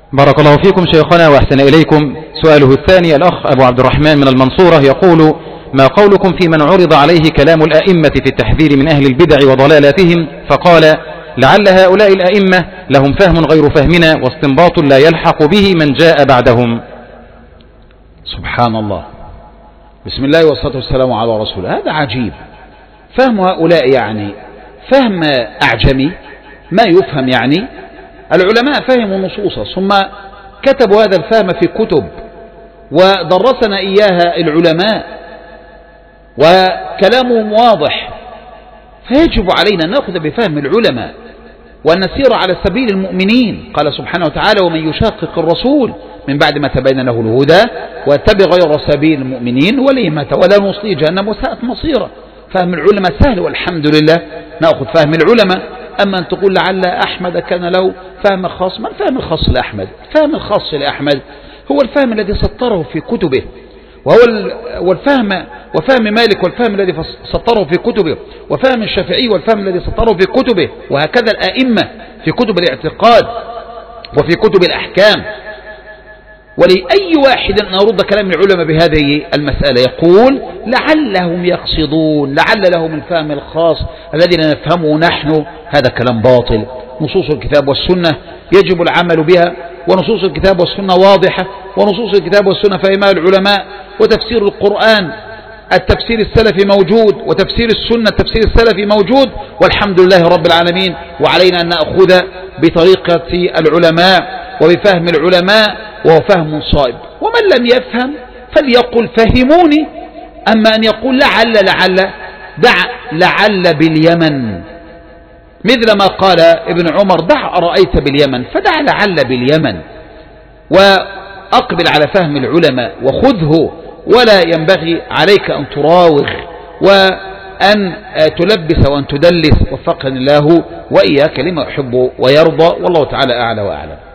بارك الله فيكم شيخنا وأحسن إليكم. سؤاله الثاني، الأخ أبو عبد الرحمن من المنصورة يقول: ما قولكم في من عرض عليه كلام الأئمة في التحذير من أهل البدع وضلالاتهم فقال: لعل هؤلاء الأئمة لهم فهم غير فهمنا واستنباط لا يلحق به من جاء بعدهم؟ سبحان الله، بسم الله والصلاة والسلام على رسول الله. هذا عجيب، فهم هؤلاء يعني فهم أعجمي ما يفهم. يعني العلماء فهموا نصوصا ثم كتبوا هذا الفهم في كتب ودرسنا إياها العلماء وكلامهم واضح، فيجب علينا أن نأخذ بفهم العلماء وأن نسير على سبيل المؤمنين. قال سبحانه وتعالى: ومن يشاقق الرسول من بعد ما تبين له الهدى واتبع غير سبيل المؤمنين ولي ما تولى نصليه جهنم وساءت مصيره. فهم العلماء سهل والحمد لله، نأخذ فهم العلماء. أما أن تقول لعل أحمد كان له فهم خاص، ما الفهم الخاص لأحمد؟ الفهم الخاص لأحمد هو الفهم الذي سطره في كتبه، وهو الفهم وفهم مالك والفهم الذي سطره في كتبه، وفهم الشافعي والفهم الذي سطره في كتبه، وهكذا الأئمة في كتب الاعتقاد وفي كتب الأحكام. ولأي واحد أن أرد كلام العلماء بهذه المسألة يقول لعلهم يقصدون، لعل لهم الفهم الخاص الذي لا نفهمه نحن، هذا كلام باطل. نصوص الكتاب والسنة يجب العمل بها، ونصوص الكتاب والسنة واضحة، ونصوص الكتاب والسنة فهمها العلماء، وتفسير القرآن التفسير السلفي موجود، وتفسير السنة التفسير السلفي موجود، والحمد لله رب العالمين. وعلينا أن نأخذ بطريقة العلماء وبفهم العلماء، وهو فهم صائب. ومن لم يفهم فليقل فهموني. أما أن يقول لعل دع لعل باليمن، مثل ما قال ابن عمر: دع أرأيت باليمن، فدع لعل باليمن، وأقبل على فهم العلماء وخذه، ولا ينبغي عليك أن تراوغ وأن تلبس وأن تدلس. وفقني الله وإياك لما يحب ويرضى، والله تعالى أعلى وأعلم.